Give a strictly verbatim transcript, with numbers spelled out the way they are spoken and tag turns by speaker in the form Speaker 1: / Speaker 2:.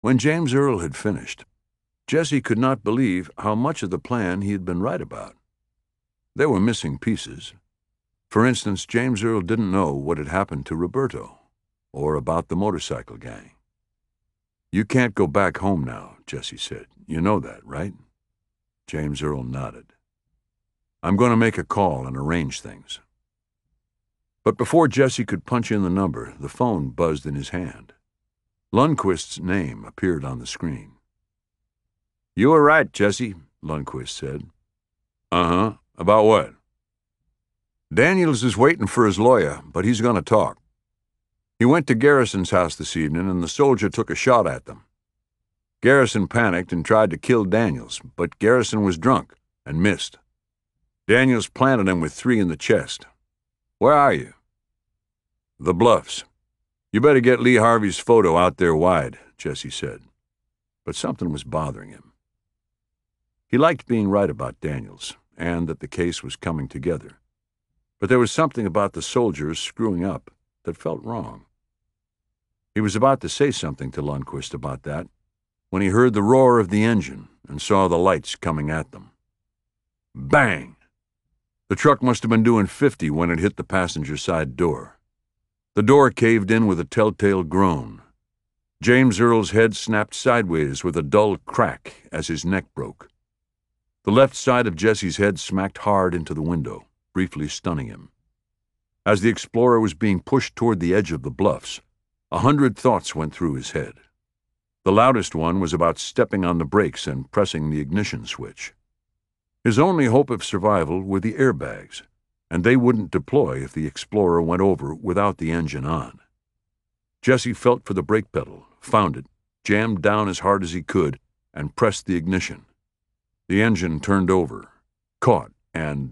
Speaker 1: When James Earl had finished, Jesse could not believe how much of the plan he had been right about. There were missing pieces. For instance, James Earl didn't know what had happened to Roberto, or about the motorcycle gang. "You can't go back home now," Jesse said. "You know that, right?" James Earl nodded. "I'm going to make a call and arrange things." But before Jesse could punch in the number, the phone buzzed in his hand. Lundquist's name appeared on the screen. "You were right, Jesse," Lundquist said. "Uh-huh. About what?" "Daniels is waiting for his lawyer, but he's going to talk. He went to Garrison's house this evening, and the soldier took a shot at them. Garrison panicked and tried to kill Daniels, but Garrison was drunk and missed. Daniels planted him with three in the chest. Where are you?" "The Bluffs. You better get Lee Harvey's photo out there wide," Jesse said. But something was bothering him. He liked being right about Daniels, and that the case was coming together. But there was something about the soldiers screwing up that felt wrong. He was about to say something to Lundquist about that when he heard the roar of the engine and saw the lights coming at them. Bang! The truck must have been doing fifty when it hit the passenger side door. The door caved in with a telltale groan. James Earl's head snapped sideways with a dull crack as his neck broke. The left side of Jesse's head smacked hard into the window, briefly stunning him. As the Explorer was being pushed toward the edge of the bluffs, a hundred thoughts went through his head. The loudest one was about stepping on the brakes and pressing the ignition switch. His only hope of survival were the airbags, and they wouldn't deploy if the Explorer went over without the engine on. Jesse felt for the brake pedal, found it, jammed down as hard as he could, and pressed the ignition. The engine turned over, caught, and